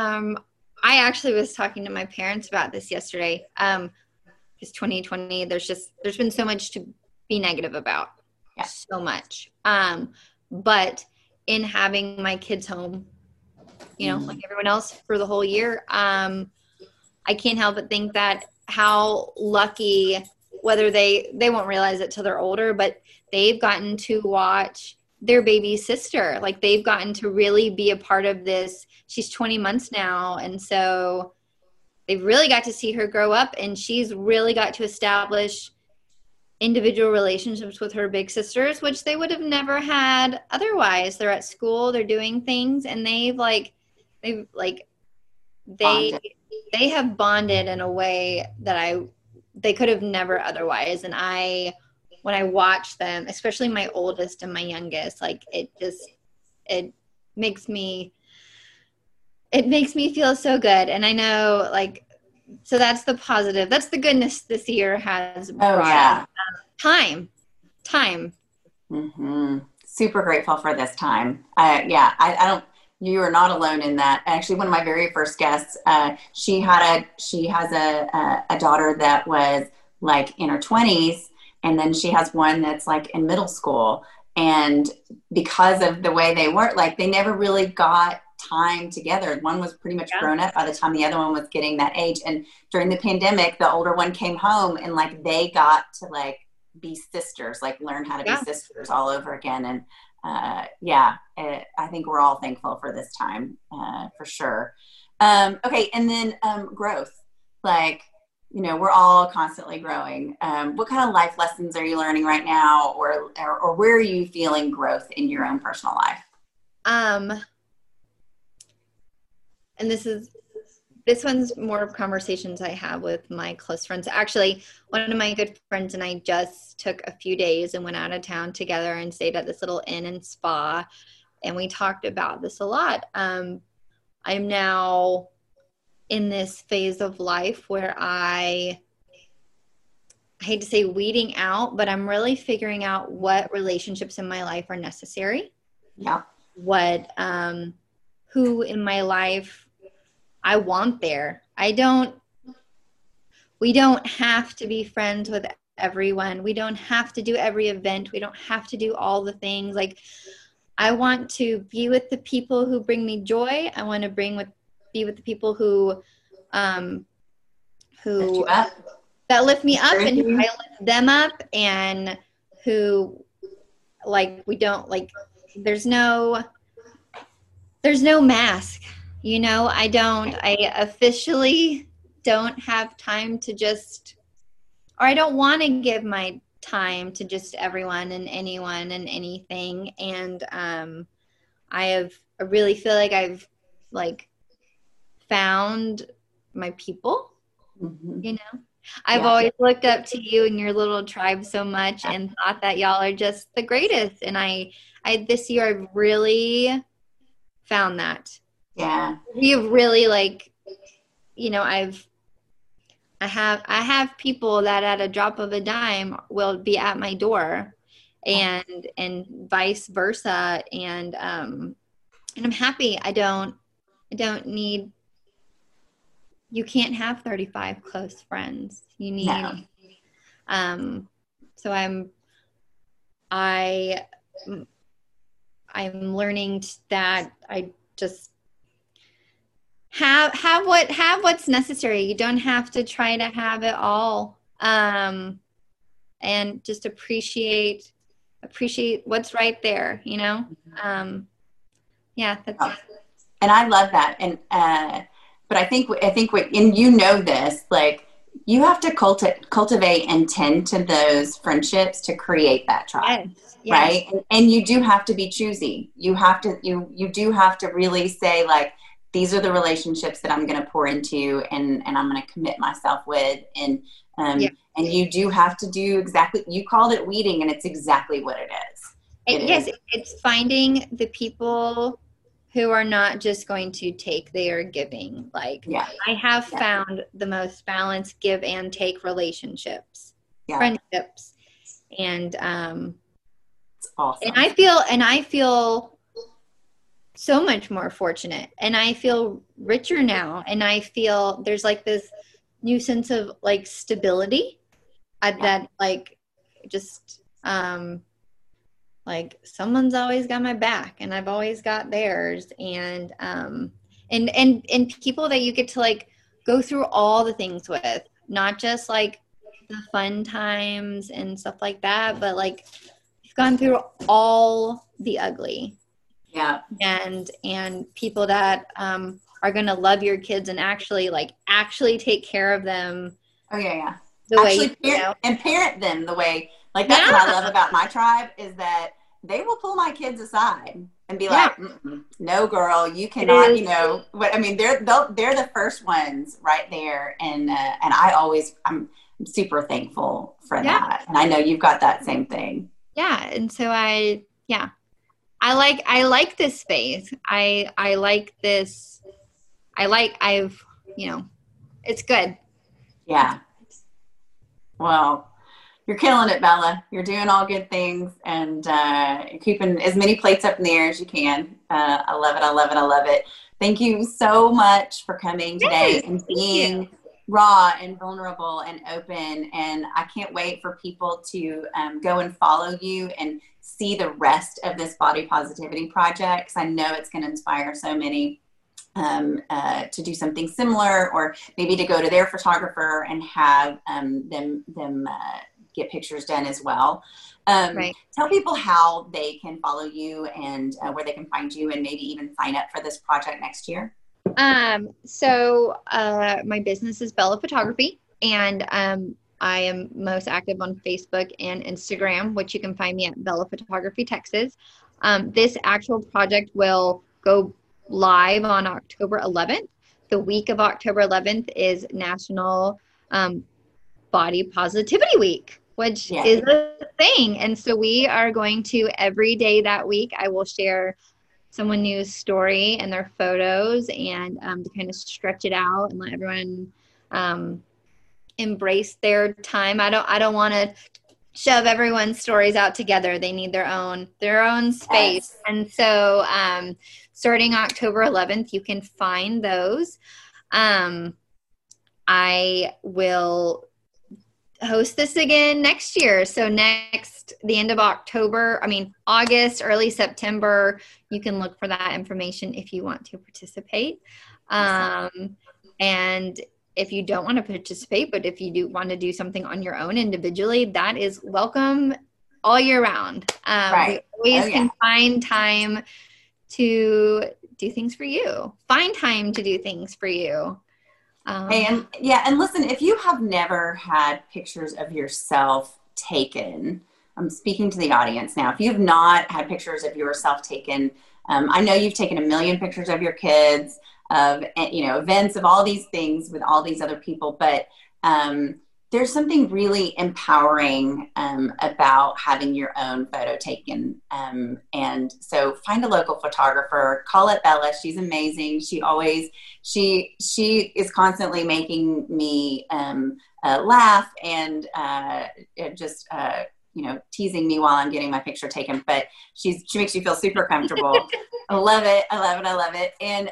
I actually was talking to my parents about this yesterday. Because 2020, there's been so much to be negative about. Yeah. So much. But in having my kids home, like everyone else for the whole year, I can't help but think that how lucky, whether they won't realize it till they're older, but they've gotten to watch their baby sister. Like, they've gotten to really be a part of this. She's 20 months now. And so they've really got to see her grow up, and she's really got to establish individual relationships with her big sisters, which they would have never had otherwise. They're at school, they're doing things, and they have bonded in a way that they could have never otherwise. And when I watch them, especially my oldest and my youngest, like, it makes me feel so good. And I know, like, so that's the positive. That's the goodness this year has brought. Oh, yeah. Time. Mm-hmm. Super grateful for this time. You are not alone in that. Actually, one of my very first guests, she has a daughter that was like in her 20s, and then she has one that's like in middle school. And because of the way they work, like, they never really got time together. One was pretty much grown up by the time the other one was getting that age. And during the pandemic, the older one came home, and like, they got to like be sisters, like learn how to be sisters all over again. And I think we're all thankful for this time, for sure. Okay. And then growth, like, we're all constantly growing. What kind of life lessons are you learning right now, or where are you feeling growth in your own personal life? And this one's more of conversations I have with my close friends. Actually, one of my good friends and I just took a few days and went out of town together and stayed at this little inn and spa. And we talked about this a lot. I'm now in this phase of life where I I hate to say weeding out, but I'm really figuring out what relationships in my life are necessary. Yeah. What, who in my life I want there. We don't have to be friends with everyone. We don't have to do every event. We don't have to do all the things. Like, I want to be with the people who bring me joy. I want to be with the people who Lift you up. That lift me up and who I lift them up, and who, like, we don't, like, there's no mask, you know. I officially don't have time to just, or I don't want to give my time to just everyone and anyone and anything. And I really feel like I've, like, found my people, you know. I've always looked up to you and your little tribe so much and thought that y'all are just the greatest. And I this year I've really found that. Yeah. We have really, like, you know, I have people that at a drop of a dime will be at my door, and vice versa. And I'm happy. I don't need, you can't have 35 close friends. You need, so I'm learning that I just have what's necessary. You don't have to try to have it all. And just appreciate what's right there, you know? Yeah, that's and I love that. And but I think what, and you know this, like, you have to cultivate and tend to those friendships to create that tribe. yes. Right? And you do have to be choosy. You do have to really say, like, these are the relationships that I'm going to pour into and I'm going to commit myself with. And you do have to do exactly, you called it weeding, and it's exactly what it is. Yes, it's finding the people who are not just going to take, they are giving. Like, I have found the most balanced give and take relationships, friendships. And it's awesome. And I feel so much more fortunate, and I feel richer now, and I feel there's, like, this new sense of, like, stability that, like, just like, someone's always got my back and I've always got theirs. And people that you get to, like, go through all the things with, not just, like, the fun times and stuff like that, but, like, you've gone through all the ugly. Yeah. And people that are going to love your kids and actually take care of them. Oh yeah. The actually, way, you know? And parent them the way, like, that's what I love about my tribe, is that they will pull my kids aside and be like, no, girl, you cannot, you know what I mean? They're the first ones right there. And I'm super thankful for that. And I know you've got that same thing. Yeah. And so I like this space. I like this. You know, it's good. Yeah. Well, you're killing it, Bella. You're doing all good things, and keeping as many plates up in the air as you can. I love it. I love it. I love it. Thank you so much for coming today and being raw and vulnerable and open. And I can't wait for people to go and follow you and see the rest of this Body Positivity project, because I know it's going to inspire so many to do something similar, or maybe to go to their photographer and have them get pictures done as well. Tell people how they can follow you and where they can find you, and maybe even sign up for this project next year. So my business is Bella Photography, and I am most active on Facebook and Instagram, which you can find me at Bella Photography Texas. This actual project will go live on October 11th. The week of October 11th is National Body Positivity Week, which is a thing. And so we are going to, every day that week, I will share someone new's story and their photos, and to kind of stretch it out and let everyone embrace their time. I don't want to shove everyone's stories out together. They need their own space. Yes. And so starting October 11th, you can find those. I will host this again next year. So the end of August, early September, you can look for that information if you want to participate. And if you don't want to participate, but if you do want to do something on your own individually, that is welcome all year round. Right. We always can find time to do things for you. Find time to do things for you. And listen, if you have never had pictures of yourself taken, I'm speaking to the audience now. If you've not had pictures of yourself taken, I know you've taken a million pictures of your kids, of, events, of all these things with all these other people, but there's something really empowering about having your own photo taken. And so find a local photographer, call it Bella. She's amazing. She is constantly making me laugh and just teasing me while I'm getting my picture taken, but she makes you feel super comfortable. I love it. And,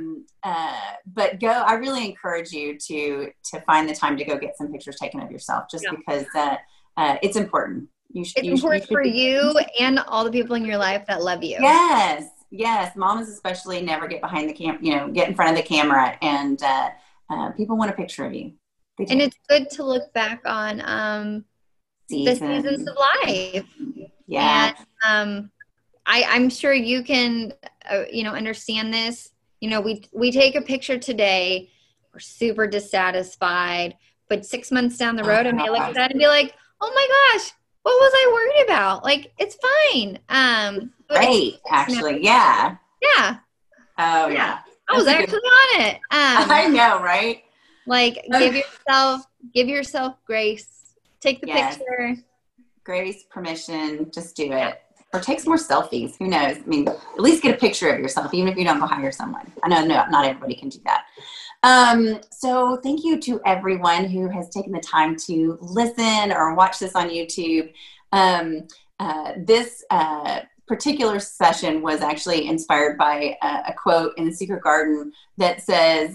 I really encourage you to find the time to go get some pictures taken of yourself, just because it's important. It's important for you and all the people in your life that love you. Yes. Mamas especially never get behind the get in front of the camera, and people want a picture of you. And it's good to look back on the seasons of life. Yeah. And I'm sure you can, understand this. We take a picture today, we're super dissatisfied, but 6 months down the road, I may look at that and be like, oh my gosh, what was I worried about? Like, it's fine. Great, actually. Yeah. Yeah. Oh yeah. I was actually on it. I know, right? Like, give yourself grace. Take the picture. Grace, permission, just do it. Or take some more selfies. Who knows? I mean, at least get a picture of yourself, even if you don't go hire someone. I know not everybody can do that. So thank you to everyone who has taken the time to listen or watch this on YouTube. This particular session was actually inspired by a quote in The Secret Garden that says,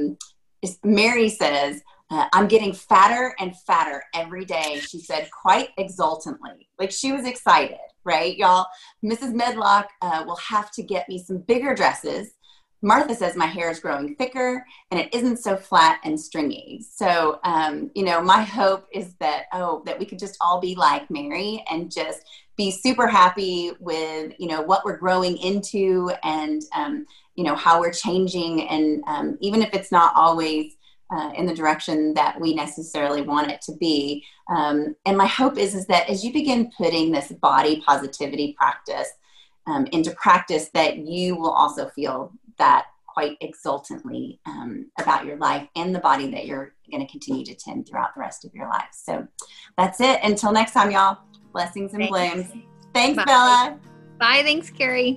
Mary says, I'm getting fatter and fatter every day, she said, quite exultantly. Like, she was excited, right, y'all? Mrs. Medlock will have to get me some bigger dresses. Martha says my hair is growing thicker and it isn't so flat and stringy. So, my hope is that we could just all be like Mary and just be super happy with, what we're growing into and, how we're changing. And even if it's not always in the direction that we necessarily want it to be. And my hope is that as you begin putting this body positivity practice into practice, that you will also feel that quite exultantly about your life and the body that you're going to continue to tend throughout the rest of your life. So that's it. Until next time, y'all. Blessings and blooms. Thanks, Bye. Bella. Bye. Thanks, Carrie.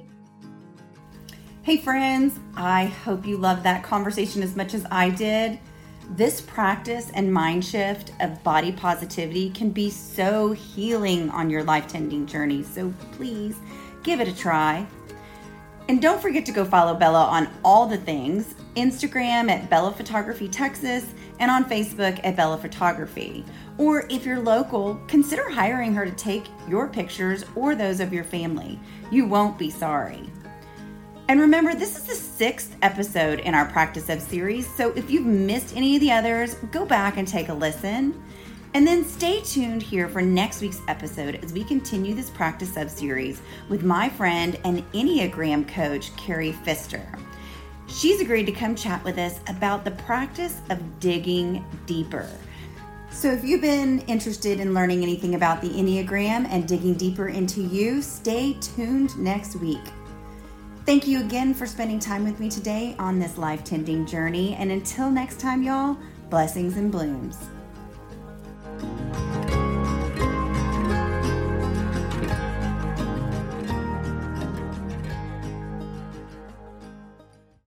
Hey, friends. I hope you loved that conversation as much as I did. This practice and mind shift of body positivity can be so healing on your life tending journey. So please give it a try. And don't forget to go follow Bella on all the things, Instagram at Bella Photography Texas and on Facebook at Bella Photography. Or if you're local, consider hiring her to take your pictures or those of your family. You won't be sorry. And remember, this is the 6th episode in our Practice Of series, so if you've missed any of the others, go back and take a listen. And then stay tuned here for next week's episode as we continue this Practice Of series with my friend and Enneagram coach, Carrie Pfister. She's agreed to come chat with us about the practice of digging deeper. So if you've been interested in learning anything about the Enneagram and digging deeper into you, stay tuned next week. Thank you again for spending time with me today on this life tending journey. And until next time, y'all, blessings and blooms.